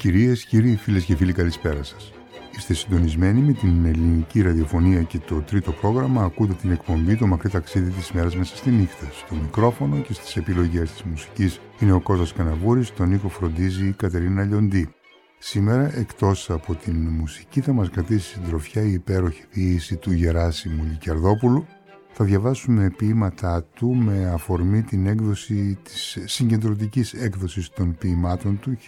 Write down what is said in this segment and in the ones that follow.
Κυρίες, κύριοι, φίλες και φίλοι, καλησπέρα σας. Είστε συντονισμένοι με την ελληνική ραδιοφωνία και το τρίτο πρόγραμμα. Ακούτε την εκπομπή «Το μακρύ ταξίδι της μέρας μέσα στη νύχτα». Στο μικρόφωνο και στις επιλογές της μουσικής είναι ο Κώστας Καναβούρης, τον ήχο φροντίζει η Κατερίνα Λιοντή. Σήμερα, εκτός από την μουσική, θα μας κρατήσει συντροφιά η υπέροχη ποίηση του Γεράσιμου Λικιαρδόπουλου. Θα διαβάσουμε ποίηματά του με αφορμή την έκδοση της συγκεντρωτικής έκδοσης των ποίηματων του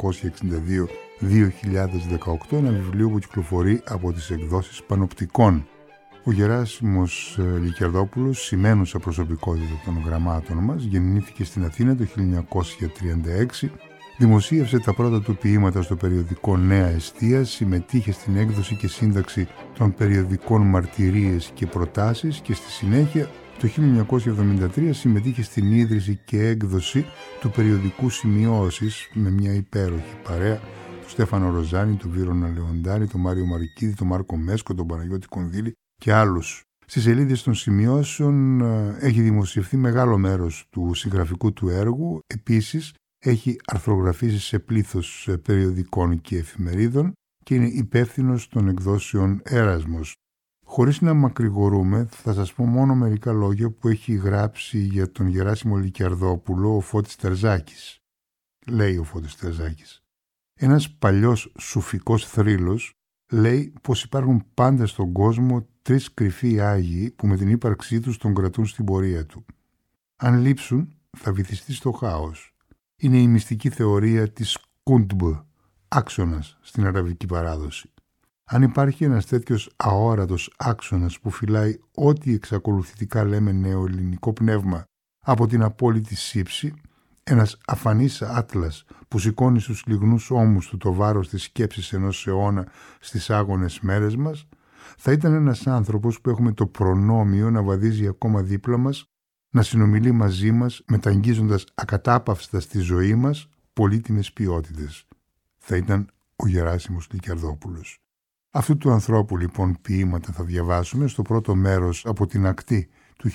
1962-2018, ένα βιβλίο που κυκλοφορεί από τις εκδόσεις Πανοπτικών. Ο Γεράσιμος Λικιαρδόπουλος, σημαίνουσα προσωπικότητα των γραμμάτων μας, γεννήθηκε στην Αθήνα το 1936, δημοσίευσε τα πρώτα του ποίηματα στο περιοδικό Νέα Εστία, συμμετείχε στην έκδοση και σύνταξη των περιοδικών Μαρτυρίες και Προτάσεις και στη συνέχεια το 1973 συμμετείχε στην ίδρυση και έκδοση του περιοδικού Σημειώσεις με μια υπέροχη παρέα, του Στέφανο Ροζάνη, του Βύρωνα Λεοντάρη, τον Μάριο Μαρκίδη, τον Μάρκο Μέσκο, τον Παναγιώτη Κονδύλη και άλλους. Στις σελίδες των σημειώσεων έχει δημοσιευθεί μεγάλο μέρος του συγγραφικού του έργου. Επίσης έχει αρθρογραφήσει σε πλήθος περιοδικών και εφημερίδων και είναι υπεύθυνος των εκδόσεων Έρασμος. Χωρίς να μακρηγορούμε, θα σας πω μόνο μερικά λόγια που έχει γράψει για τον Γεράσιμο Λικιαρδόπουλο ο Φώτης Τερζάκης. Λέει ο Φώτης Τερζάκης: ένας παλιός σουφικός θρύλος λέει πως υπάρχουν πάντα στον κόσμο τρεις κρυφοί Άγιοι που με την ύπαρξή τους τον κρατούν στην πορεία του. Αν λείψουν, θα βυθιστεί στο χάος. Είναι η μυστική θεωρία της Κουντμπ, άξονας στην αραβική παράδοση. Αν υπάρχει ένας τέτοιος αόρατος άξονας που φυλάει ό,τι εξακολουθητικά λέμε νεοελληνικό πνεύμα από την απόλυτη σύψη, ένας αφανής άτλας που σηκώνει στους λιγνούς ώμους του το βάρος της σκέψης ενός αιώνα στις άγονες μέρες μας, θα ήταν ένας άνθρωπος που έχουμε το προνόμιο να βαδίζει ακόμα δίπλα μας, να συνομιλεί μαζί μας, μεταγγίζοντας ακατάπαυστα στη ζωή μας πολύτιμες ποιότητες. Θα ήταν ο Γεράσιμος Λικιαρδόπουλος. Αυτού του ανθρώπου λοιπόν ποίηματα θα διαβάσουμε στο πρώτο μέρος από την Ακτή του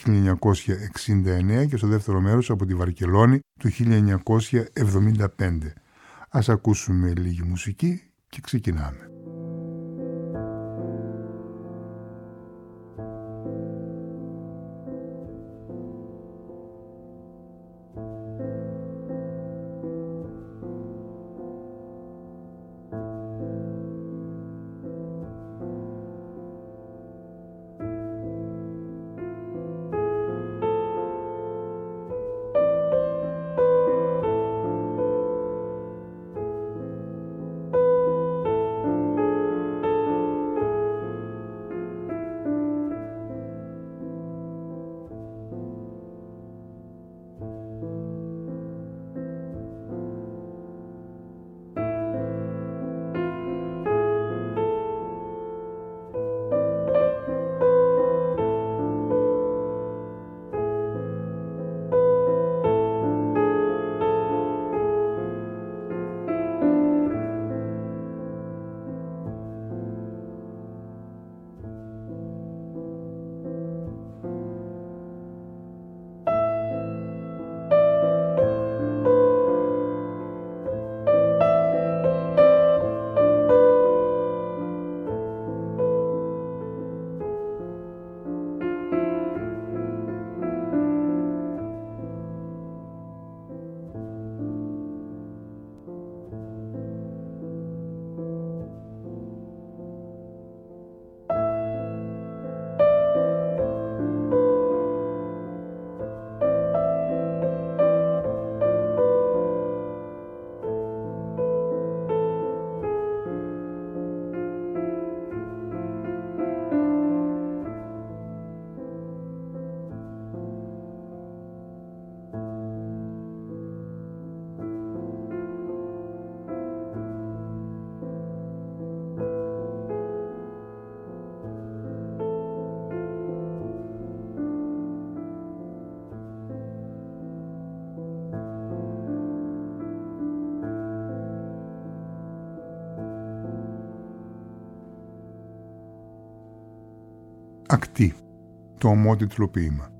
1969 και στο δεύτερο μέρος από τη Βαρκελόνη του 1975. Ας ακούσουμε λίγη μουσική και ξεκινάμε. Ακτή, το ομότιτλο ποίημα.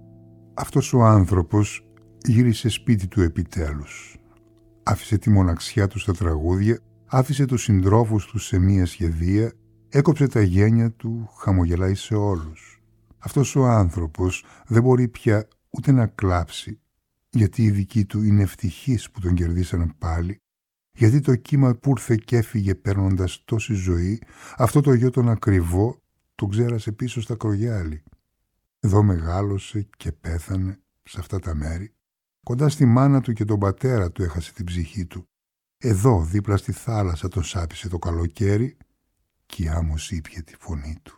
Αυτός ο άνθρωπος γύρισε σπίτι του επιτέλους. Άφησε τη μοναξιά του στα τραγούδια άφησε τους συντρόφους του σε μία σχεδία, έκοψε τα γένια του, χαμογελάει σε όλους. Αυτός ο άνθρωπος δεν μπορεί πια ούτε να κλάψει, γιατί οι δικοί του είναι ευτυχείς που τον κερδίσαν πάλι, γιατί το κύμα που ήρθε και έφυγε παίρνοντας τόση ζωή, αυτό το γιο τον ακριβό, τον ξέρασε πίσω στα Κρογιάλη. Εδώ μεγάλωσε και πέθανε, σε αυτά τα μέρη. Κοντά στη μάνα του και τον πατέρα του έχασε την ψυχή του. Εδώ, δίπλα στη θάλασσα, τον σάπισε το καλοκαίρι και η άμμος ήπιε τη φωνή του.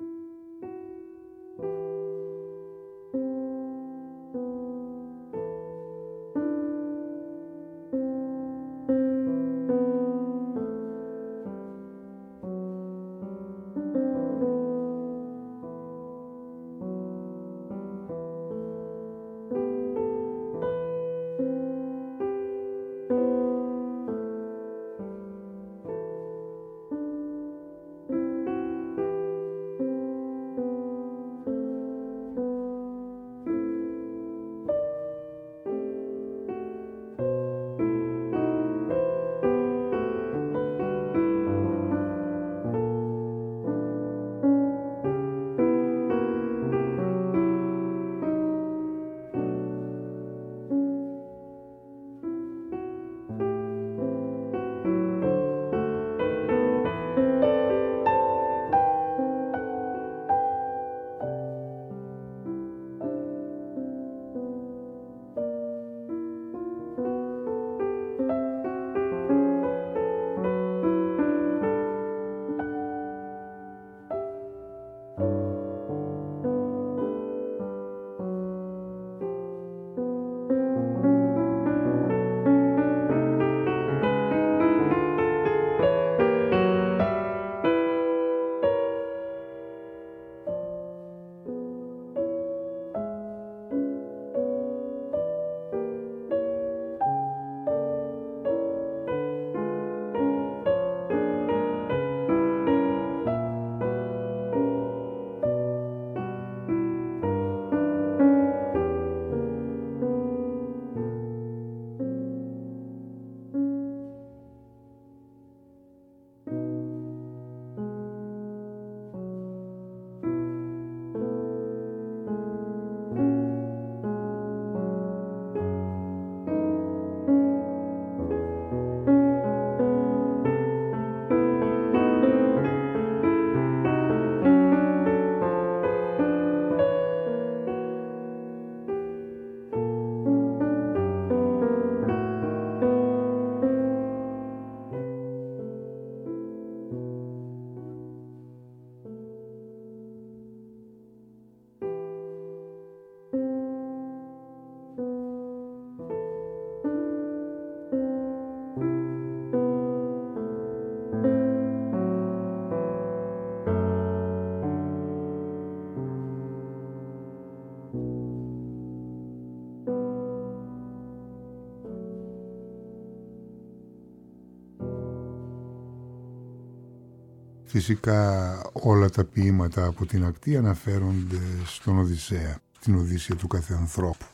Φυσικά όλα τα ποίηματα από την ακτή αναφέρονται στον Οδυσσέα, την Οδύσσεια του κάθε ανθρώπου.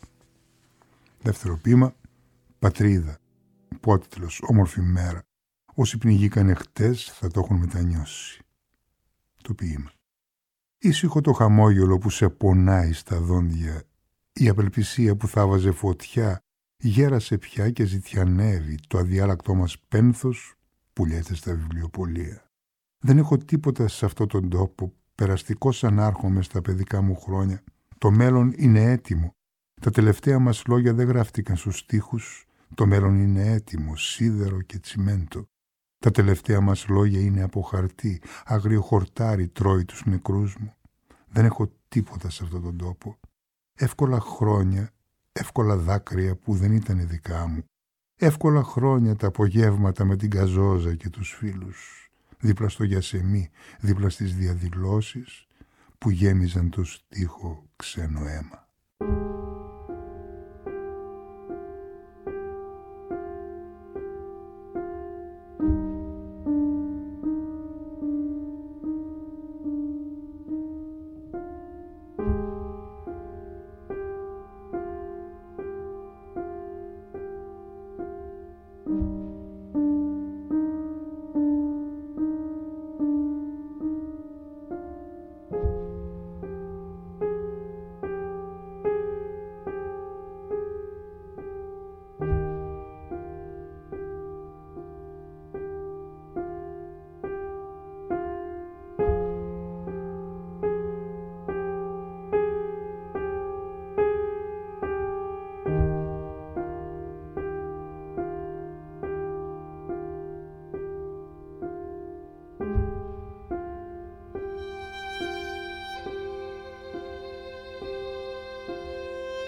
Δεύτερο ποίημα, Πατρίδα, υπότιτλος, όμορφη μέρα. Όσοι πνιγήκανε χτες θα το έχουν μετανιώσει. Το ποίημα. Ήσυχο το χαμόγελο που σε πονάει στα δόντια, η απελπισία που θα βάζε φωτιά, γέρασε πια και ζητιανεύει το αδιάλακτό μας πένθος που λιέται στα βιβλιοπωλεία. Δεν έχω τίποτα σε αυτόν τον τόπο, περαστικός ανάρχομαι στα παιδικά μου χρόνια. Το μέλλον είναι έτοιμο. Τα τελευταία μας λόγια δεν γράφτηκαν στους στίχους. Το μέλλον είναι έτοιμο, σίδερο και τσιμέντο. Τα τελευταία μας λόγια είναι από χαρτί, άγριο χορτάρι τρώει τους νεκρούς μου. Δεν έχω τίποτα σε αυτόν τον τόπο. Εύκολα χρόνια, εύκολα δάκρυα που δεν ήταν δικά μου. Εύκολα χρόνια τα απογεύματα με την καζόζα και τους φίλους. Δίπλα στο γιασεμί, δίπλα στις διαδηλώσεις που γέμιζαν το στίχο ξένο αίμα.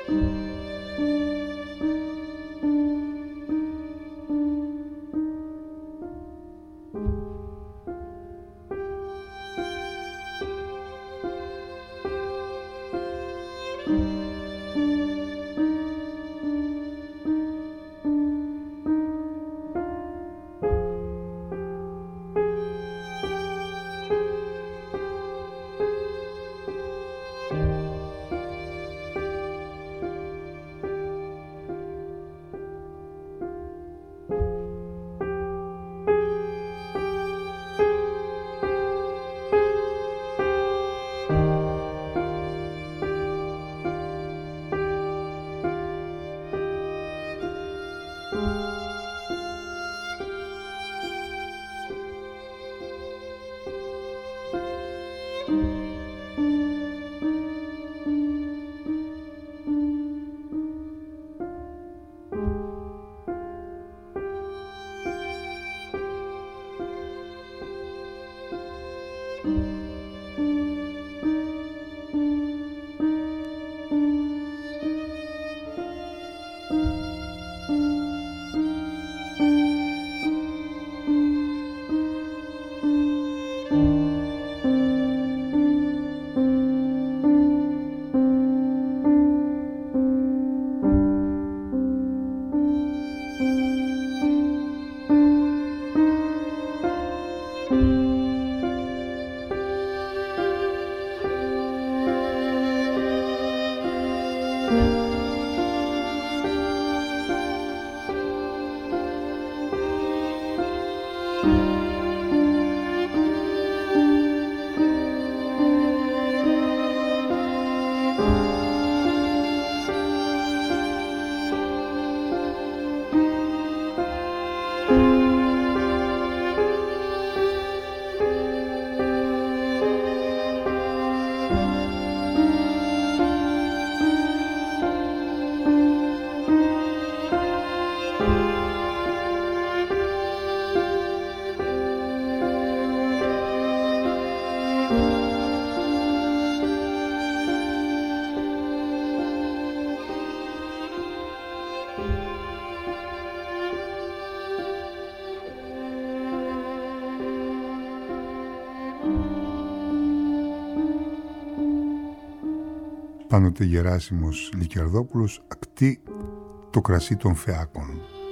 Πάντοτε Γεράσιμος Λυκερδόπουλος, ακτή το κρασί των Φεάκων.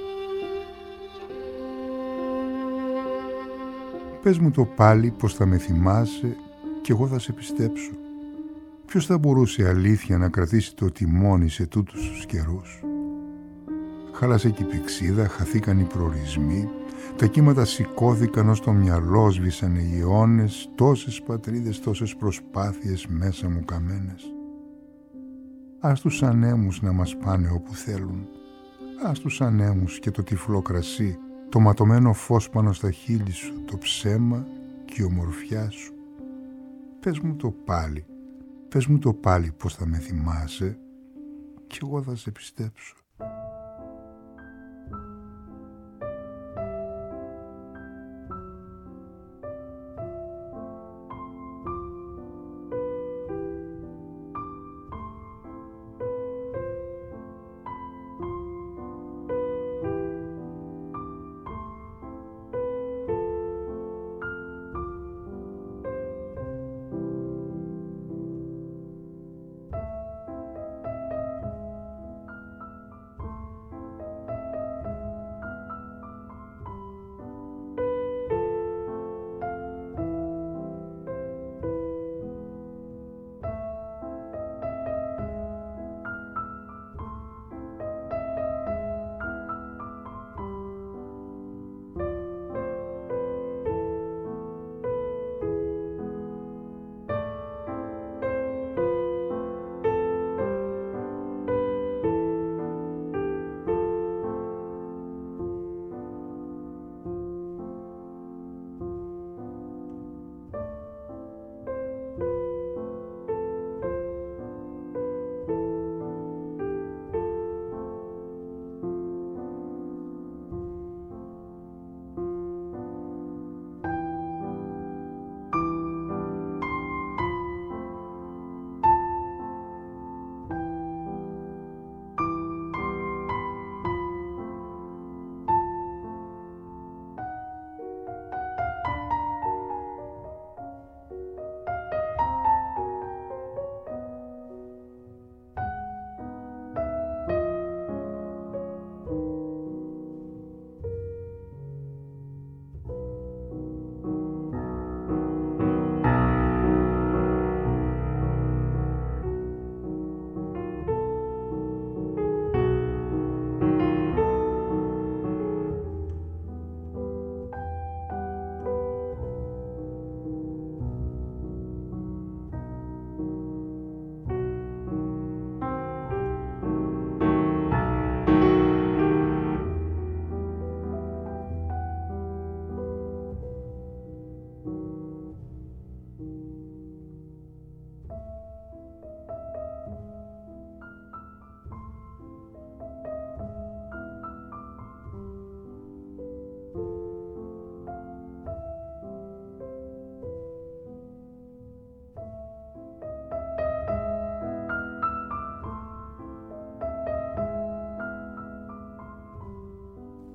Πες μου το πάλι πως θα με θυμάσαι κι εγώ θα σε πιστέψω. Ποιος θα μπορούσε αλήθεια να κρατήσει το τιμόνι σε τούτους τους καιρούς? Χάλασε και η πηξίδα, χαθήκαν οι προορισμοί, τα κύματα σηκώθηκαν ως το μυαλό, σβήσαν οι αιώνες, τόσες πατρίδες, τόσες προσπάθειες μέσα μου καμένες. Ας τους ανέμους να μας πάνε όπου θέλουν, ας τους ανέμους και το τυφλό κρασί, το ματωμένο φως πάνω στα χείλη σου, το ψέμα και η ομορφιά σου. Πες μου το πάλι πως θα με θυμάσαι κι εγώ θα σε πιστέψω.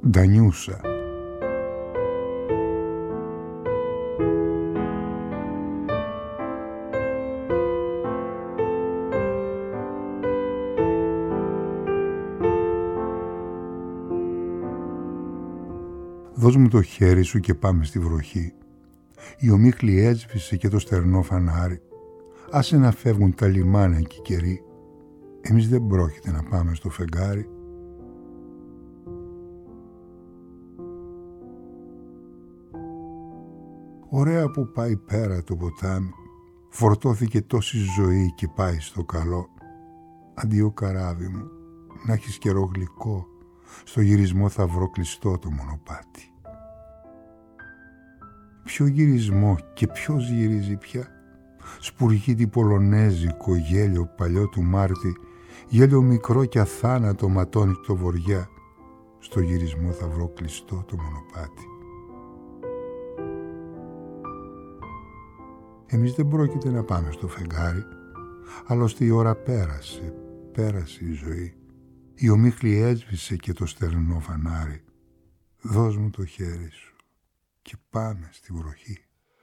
Ντανιούσα. Δώσ' μου το χέρι σου και πάμε στη βροχή. Η ομίχλη έσβησε και το στερνό φανάρι. Άσε να φεύγουν τα λιμάνια και οι καιροί. Εμείς δεν πρόκειται να πάμε στο φεγγάρι. Ωραία που πάει πέρα το ποτάμι. Φορτώθηκε τόση ζωή και πάει στο καλό. Αντίο καράβι μου, να έχεις καιρό γλυκό. Στο γυρισμό θα βρω κλειστό το μονοπάτι. Ποιο γυρισμό και ποιος γυρίζει πια. Σπουργίτη πολωνέζικο γέλιο παλιό του Μάρτη. Γέλιο μικρό και αθάνατο ματώνει το βοριά. Στο γυρισμό θα βρω κλειστό το μονοπάτι. Εμείς δεν πρόκειται να πάμε στο φεγγάρι. Άλλωστε η ώρα πέρασε η ζωή. Η ομίχλη έσβησε και το στερνό φανάρι. Δώσ' μου το χέρι σου και πάμε στη βροχή.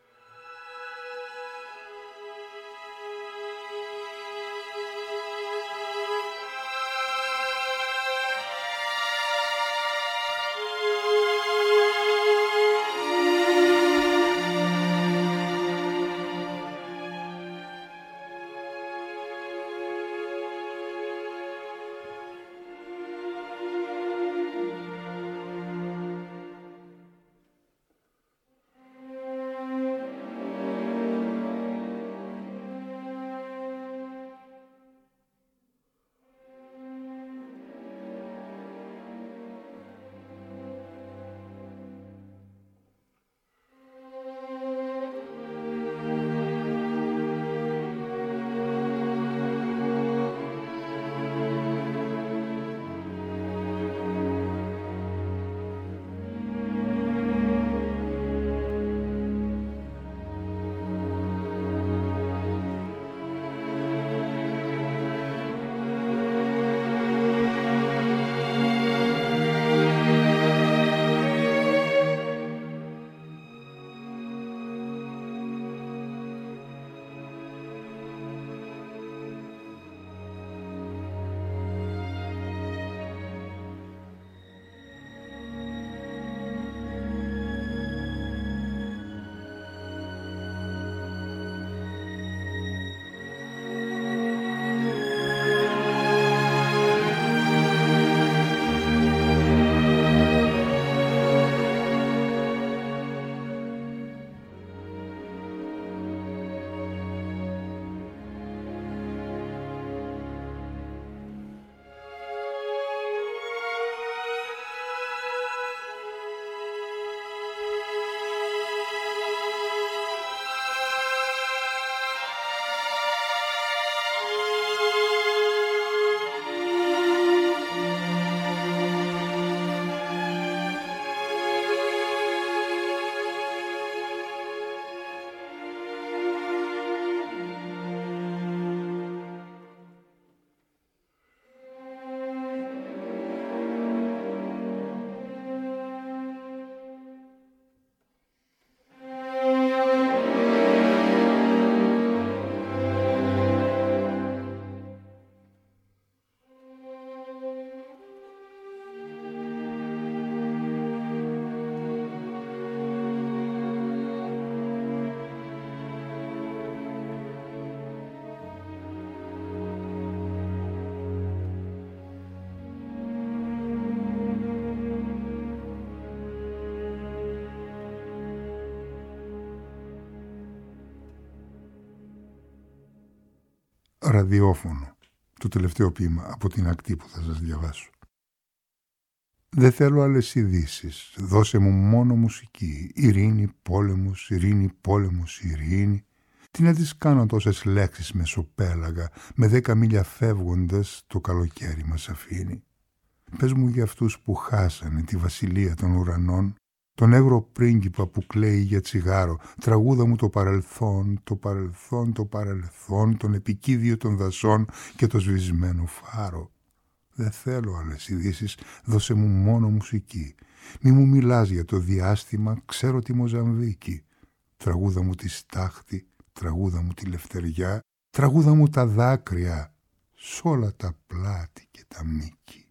Ραδιόφωνο, το τελευταίο ποίημα από την ακτή που θα σας διαβάσω. Δεν θέλω άλλες ειδήσεις, δώσε μου μόνο μουσική, ειρήνη, πόλεμος, ειρήνη, πόλεμος, ειρήνη. Τι να τις κάνω τόσες λέξεις μεσοπέλαγα, με 10 μίλια φεύγοντας το καλοκαίρι μας αφήνει. Πες μου για αυτούς που χάσανε τη βασιλεία των ουρανών, τον έγρο πρίγκιπα που κλαίει για τσιγάρο, τραγούδα μου το παρελθόν, το παρελθόν, το παρελθόν, τον επικίδιο των δασών και το σβησμένο φάρο. Δεν θέλω άλλες ειδήσεις, δώσε μου μόνο μουσική, Μη μου μιλάς για το διάστημα, ξέρω τη Μοζαμβίκη. Τραγούδα μου τη στάχτη, τραγούδα μου τη λευτεριά, τραγούδα μου τα δάκρυα, σ' όλα τα πλάτη και τα μήκη.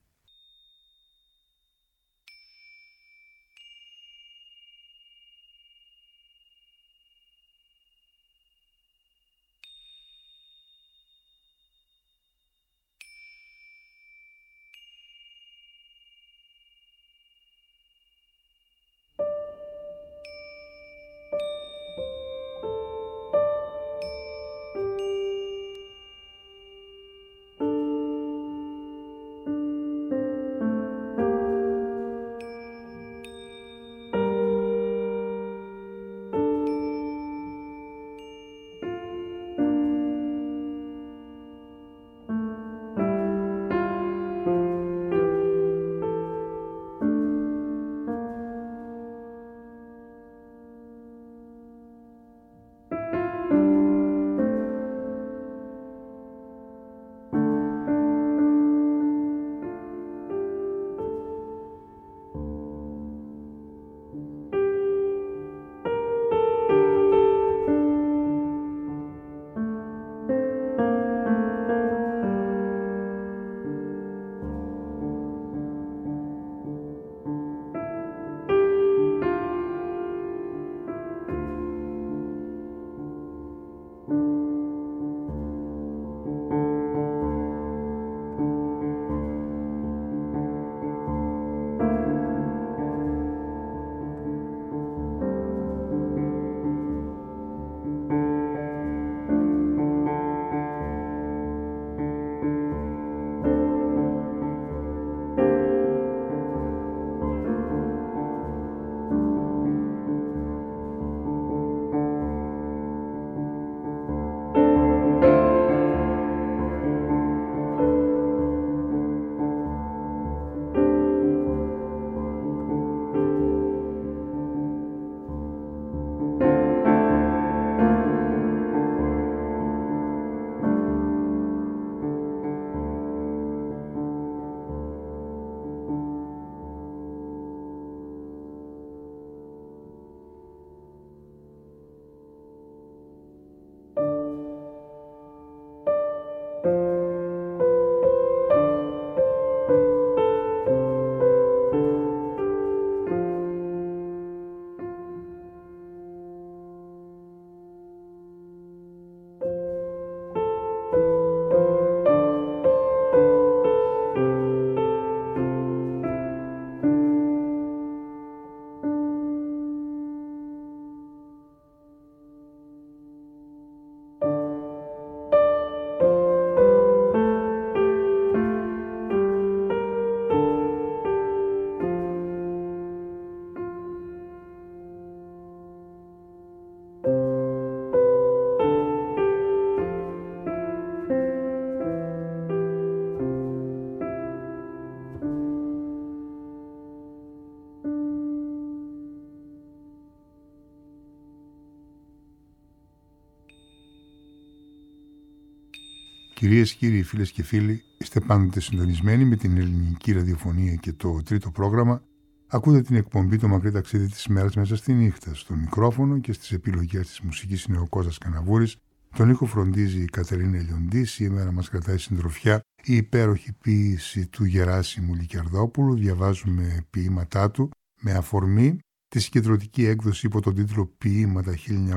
Κυρίες, κύριοι, φίλες και φίλοι, είστε πάντοτε συντονισμένοι με την ελληνική ραδιοφωνία και το τρίτο πρόγραμμα. Ακούτε την εκπομπή «Το μακρύ ταξίδι της ημέρας μέσα στη νύχτα». Στο μικρόφωνο και στις επιλογές της μουσικής είναι ο Κώστας Καναβούρης. Τον ήχο φροντίζει η Κατερίνα Ελιοντή. Σήμερα μας κρατάει συντροφιά η υπέροχη ποίηση του Γεράσιμου Λικιαρδόπουλου. Διαβάζουμε ποίηματά του με αφορμή τη συγκεντρωτική έκδοση υπό τον τίτλο «Ποίηματα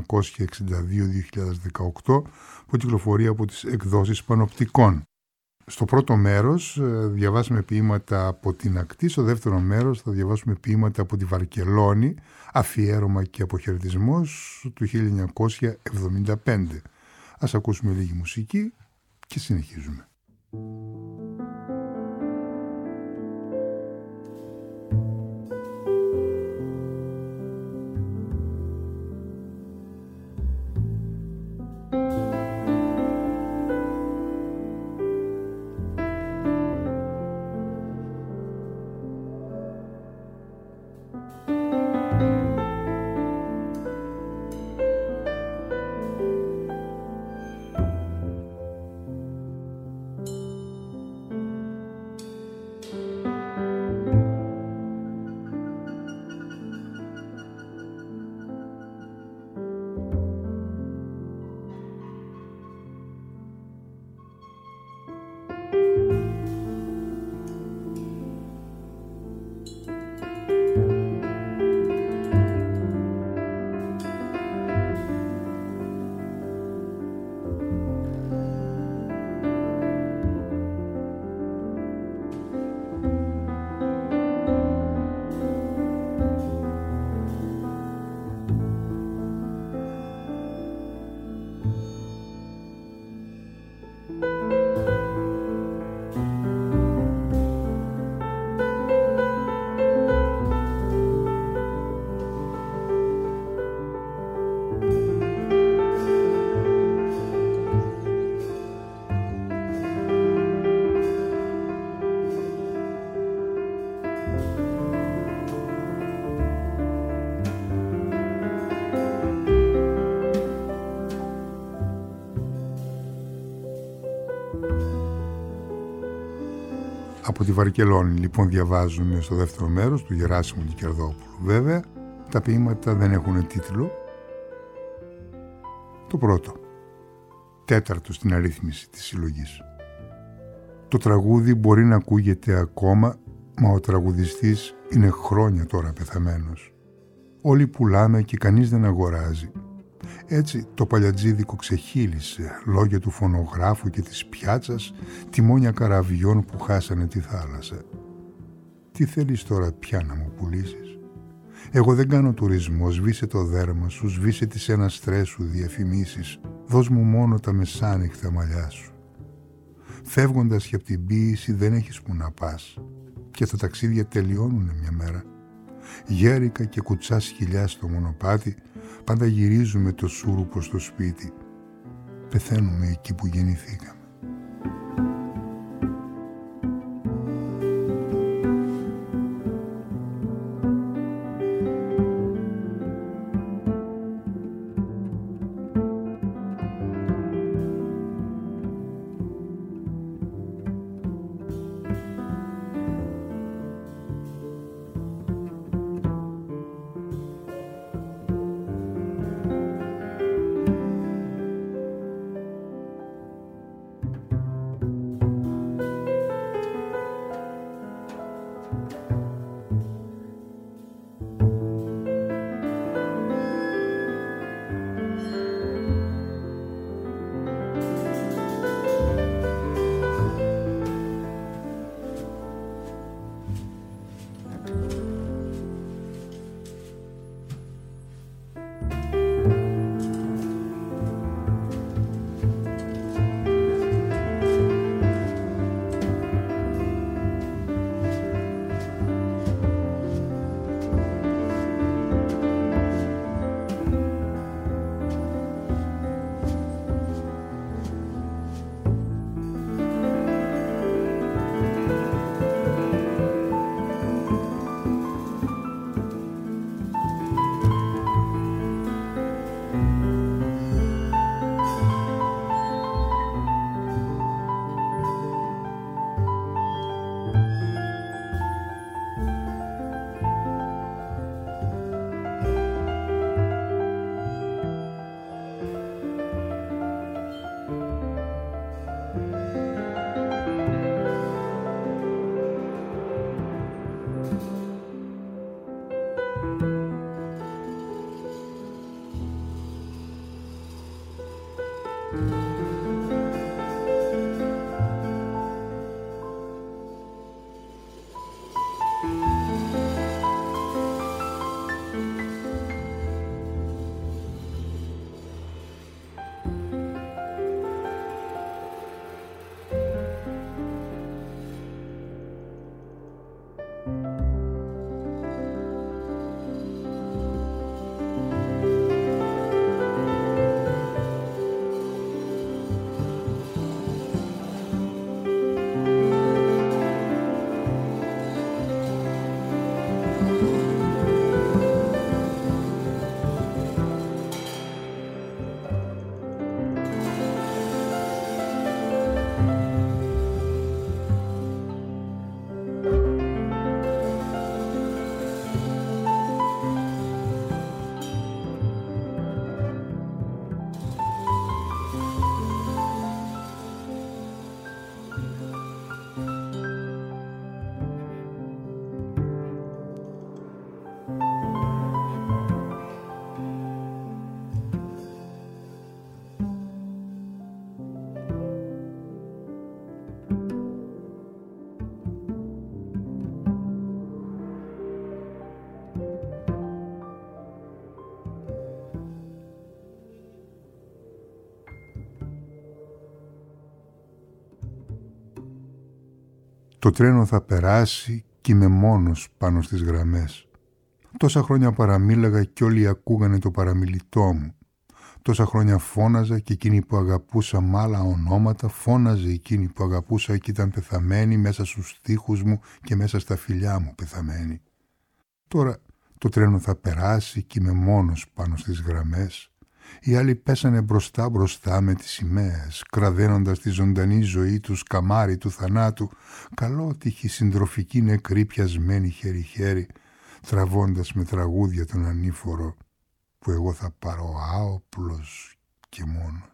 1962-2018» που κυκλοφορεί από τις εκδόσεις Πανοπτικών. Στο πρώτο μέρος διαβάσαμε ποίηματα από την Ακτή, στο δεύτερο μέρος θα διαβάσουμε ποίηματα από τη Βαρκελόνη, αφιέρωμα και αποχαιρετισμός του 1975. Ας ακούσουμε λίγη μουσική και συνεχίζουμε. Από τη Βαρκελόνη λοιπόν διαβάζουμε στο δεύτερο μέρος του Γεράσιμου Λικερδόπουλου. Βέβαια τα ποίηματα δεν έχουν τίτλο. Το πρώτο, τέταρτο στην αρρύθμιση της συλλογής. Το τραγούδι μπορεί να ακούγεται ακόμα, μα ο τραγουδιστής είναι χρόνια τώρα πεθαμένος. Όλοι πουλάμε και κανείς δεν αγοράζει. Έτσι το παλιατζίδικο ξεχύλισε, λόγια του φωνογράφου και της πιάτσας, τιμόνια καραβιών που χάσανε τη θάλασσα. Τι θέλεις τώρα πια να μου πουλήσεις? Εγώ δεν κάνω τουρισμό, σβήσε το δέρμα σου, σβήσε τις αναστρές σου διαφημίσεις, δώσ' μου μόνο τα μεσάνυχτα μαλλιά σου. Φεύγοντας και από την ποίηση δεν έχεις που να πας και τα ταξίδια τελειώνουνε μια μέρα. Γέρικα και κουτσά σκυλιά στο μονοπάτι, πάντα γυρίζουμε το σούρουπο στο σπίτι. Πεθαίνουμε εκεί που γεννηθήκαμε. Το τρένο θα περάσει κι είμαι μόνος πάνω στις γραμμές. Τόσα χρόνια παραμίλαγα κι όλοι ακούγανε το παραμιλητό μου. Τόσα χρόνια φώναζα και εκείνη που αγαπούσα μ' άλλα ονόματα φώναζε εκείνη που αγαπούσα και ήταν πεθαμένη μέσα στους στίχους μου και μέσα στα φιλιά μου πεθαμένη. Τώρα το τρένο θα περάσει κι είμαι μόνος πάνω στις γραμμές Οι άλλοι πέσανε μπροστά μπροστά με τις σημαίες, κραδένοντας τη ζωντανή ζωή τους καμάρι του θανάτου, καλότυχοι συντροφικοί νεκροί πιασμένοι χέρι-χέρι, τραβώντας με τραγούδια τον ανήφορο που εγώ θα πάρω άοπλος και μόνος.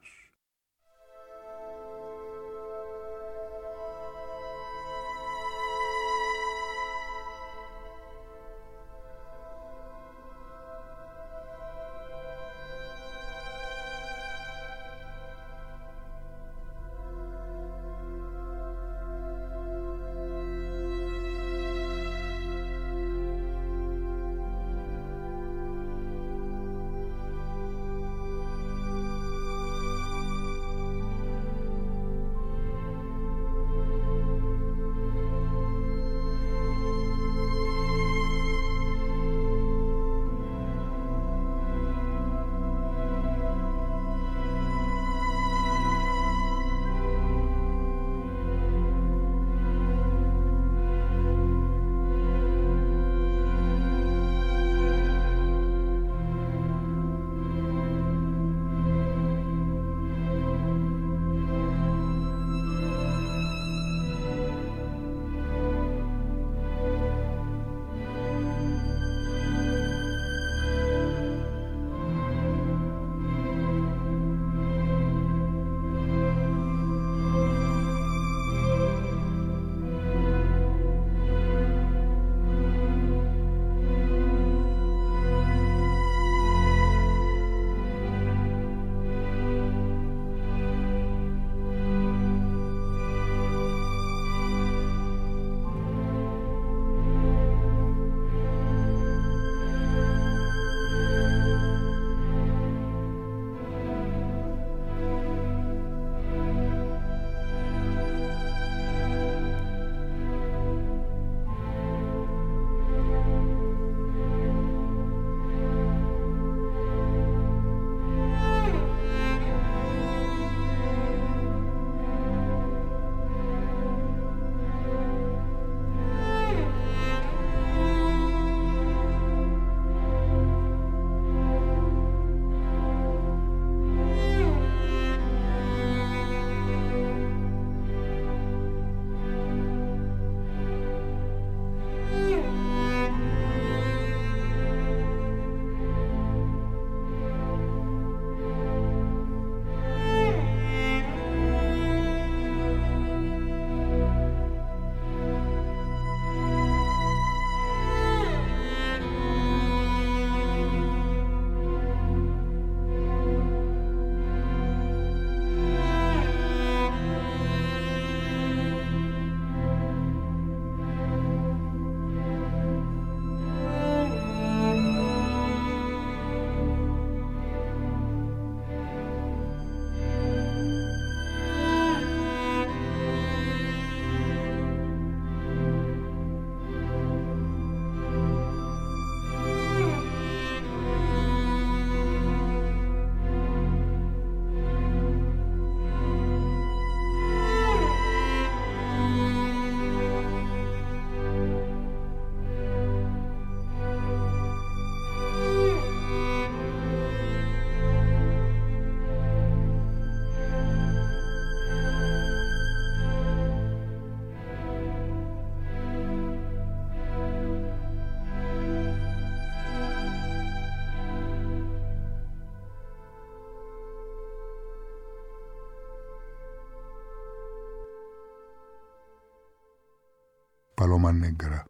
Παλώμα νέγκρα.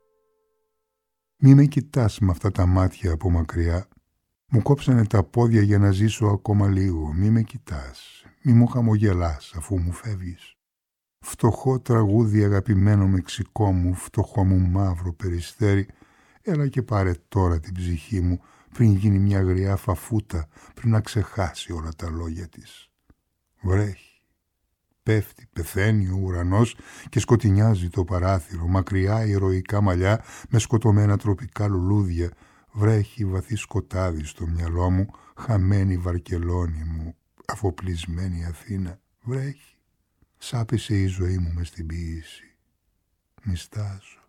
Μη με κοιτάς με αυτά τα μάτια από μακριά. Μου κόψανε τα πόδια για να ζήσω ακόμα λίγο. Μη με κοιτάς, μη μου χαμογελάς αφού μου φεύγεις. Φτωχό τραγούδι αγαπημένο μεξικό μου, φτωχό μου μαύρο περιστέρι, έλα και πάρε τώρα την ψυχή μου πριν γίνει μια γριά φαφούτα, πριν να ξεχάσει όλα τα λόγια της. Βρέχει. Πέφτει, πεθαίνει ο ουρανός και σκοτεινιάζει το παράθυρο, μακριά ηρωικά μαλλιά με σκοτωμένα τροπικά λουλούδια. Βρέχει βαθύ σκοτάδι στο μυαλό μου, χαμένη Βαρκελόνη μου, αφοπλισμένη Αθήνα. Βρέχει. Σάπισε η ζωή μου μες στην ποίηση. Μιστάζω.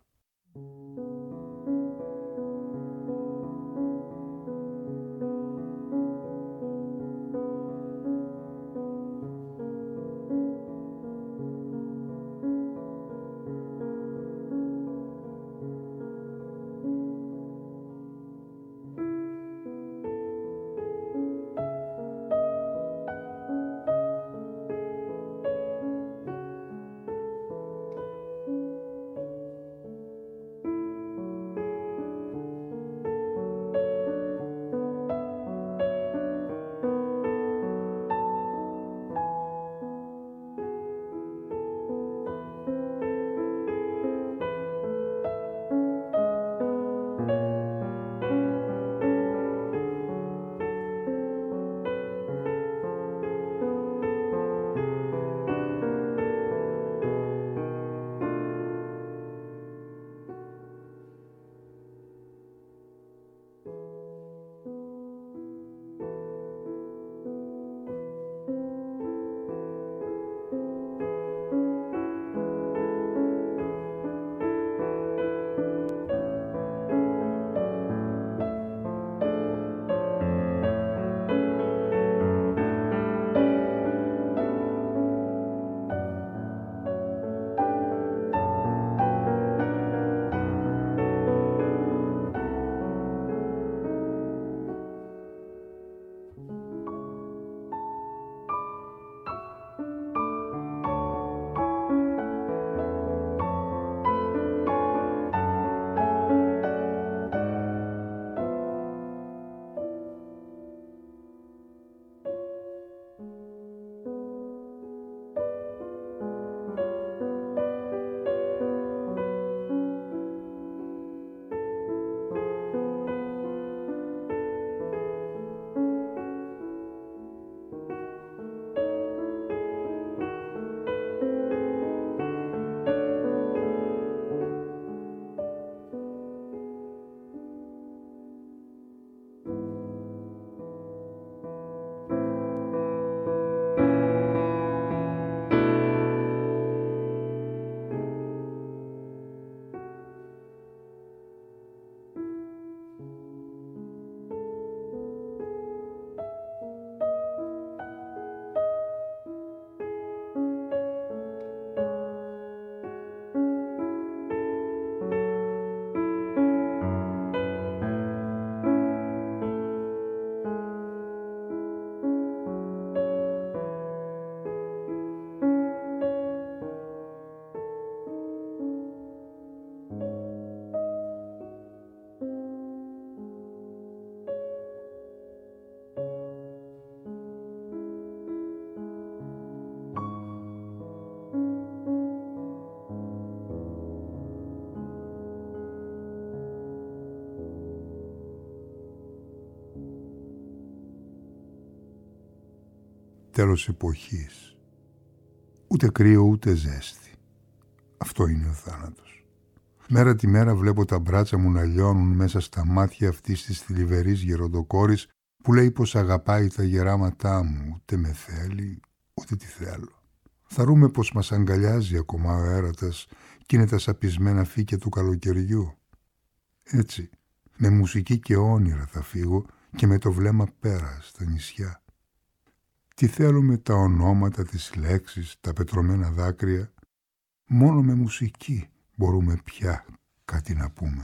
τέλος εποχής. Ούτε κρύο ούτε ζέστη. Αυτό είναι ο θάνατος. Μέρα τη μέρα βλέπω τα μπράτσα μου να λιώνουν μέσα στα μάτια αυτής της θλιβερής γεροντοκόρης που λέει πως αγαπάει τα γεράματά μου, ούτε με θέλει, ούτε τι θέλω. Θαρούμε πως μας αγκαλιάζει ακόμα ο έρωτας κι είναι τα σαπισμένα φύκια του καλοκαιριού. Έτσι, με μουσική και όνειρα θα φύγω και με το βλέμμα πέρα στα νησιά. Τι θέλουμε τα ονόματα, τις λέξεις, τα πετρωμένα δάκρυα. Μόνο με μουσική μπορούμε πια κάτι να πούμε.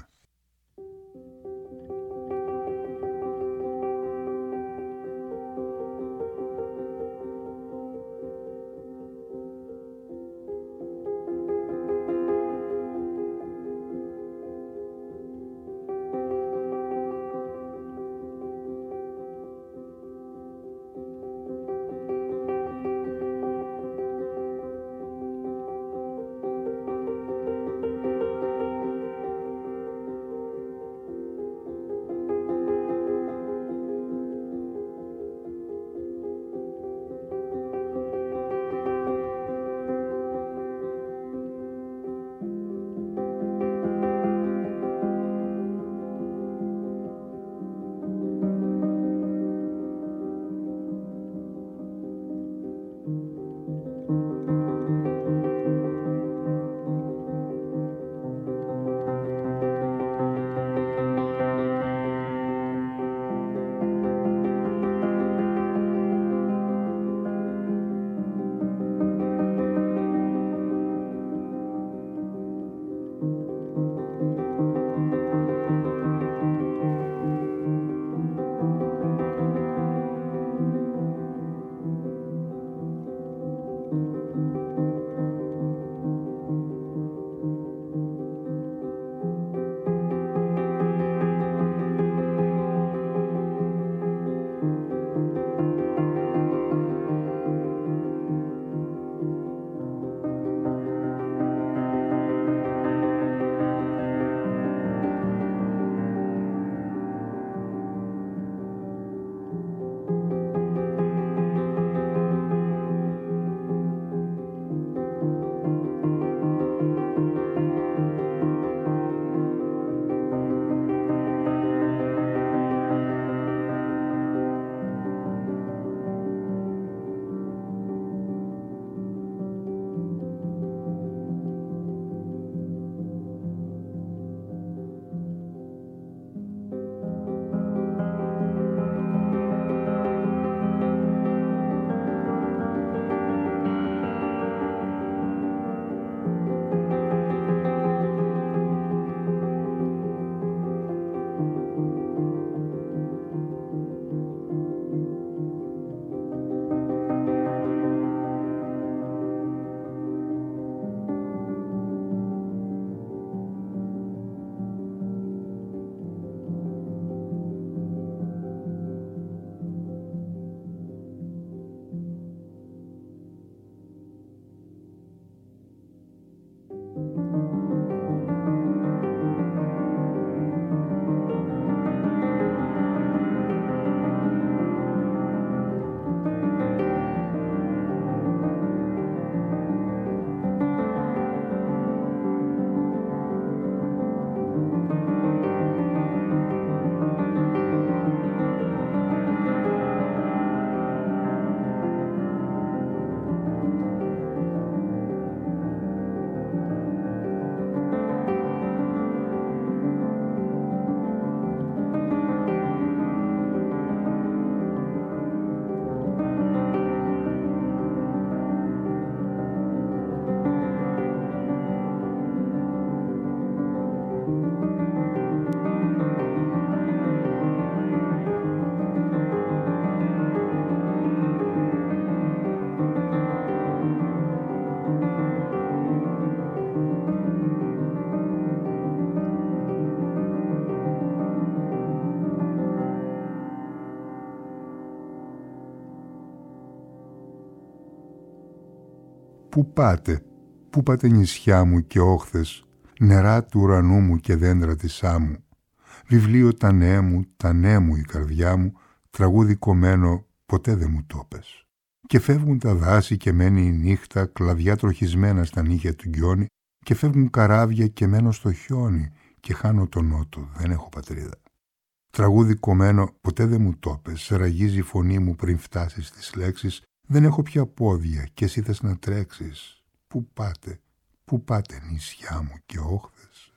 Πού πάτε νησιά μου και όχθες, νερά του ουρανού μου και δέντρα της άμμου, βιβλίο τα νέα μου η καρδιά μου, τραγούδι κομμένο ποτέ δεν μου το πες. Και φεύγουν τα δάση και μένει η νύχτα, κλαδιά τροχισμένα στα νύχια του γκιόνι, και φεύγουν καράβια και μένω στο χιόνι, και χάνω τον νότο, δεν έχω πατρίδα. Τραγούδι κομμένο, ποτέ δεν μου το πες, ραγίζει η φωνή μου πριν φτάσεις στις λέξεις, δεν έχω πια πόδια και εσύ θες να τρέξεις. Πού πάτε νησιά μου και όχθες.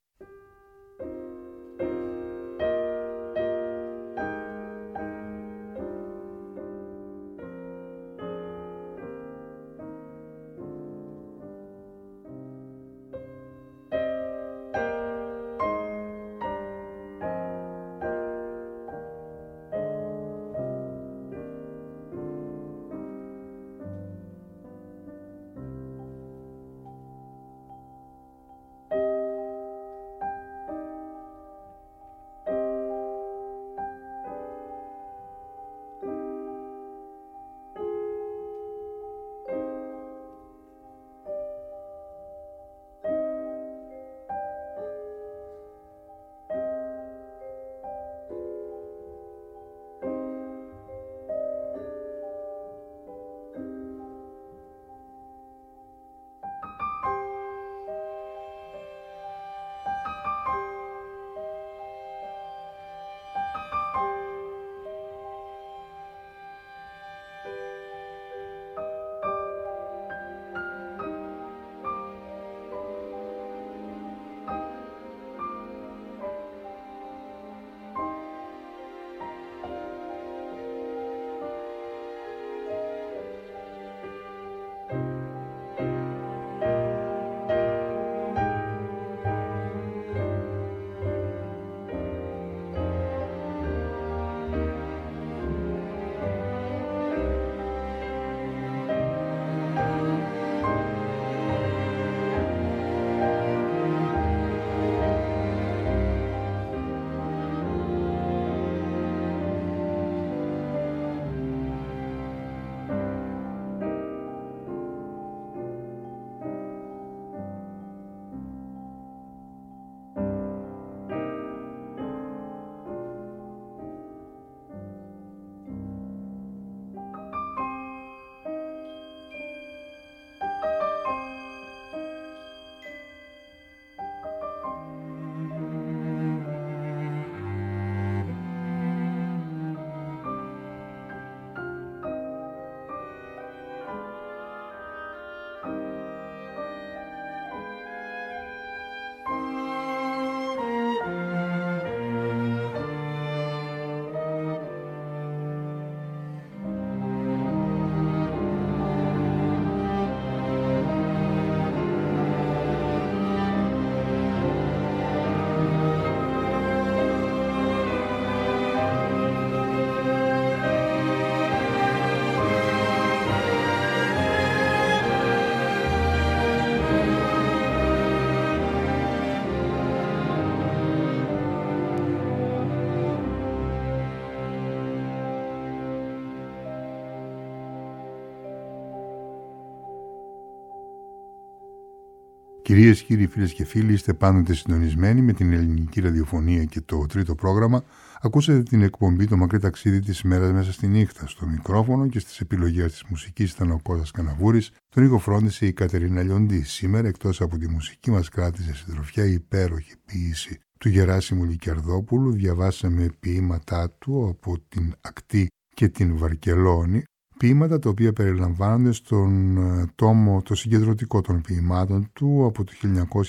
Κυρίες, κύριοι, φίλες και φίλοι, είστε πάντοτε συντονισμένοι με την ελληνική ραδιοφωνία και το τρίτο πρόγραμμα. Ακούσατε την εκπομπή «Το μακρύ ταξίδι της ημέρας μέσα στη νύχτα». Στο μικρόφωνο και στις επιλογές της μουσικής ήταν ο Κώστας Καναβούρης. Τον ήχο φρόντισε η Κατερίνα Λιοντή. Σήμερα, εκτός από τη μουσική, μας κράτησε συντροφιά η υπέροχη ποίηση του Γεράσιμου Λικιαρδόπουλου. Διαβάσαμε ποίηματά του από την Ακτή και την Βαρκελόνη. Ποίηματα τα οποία περιλαμβάνονται στον τόμο το συγκεντρωτικό των ποιημάτων του από το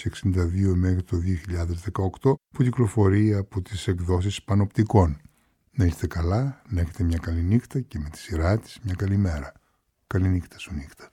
1962 μέχρι το 2018 που κυκλοφορεί από τις εκδόσεις Πανοπτικών. Να είστε καλά, να έχετε μια καλή νύχτα και με τη σειρά της μια καλή μέρα. Καλή νύχτα σου νύχτα.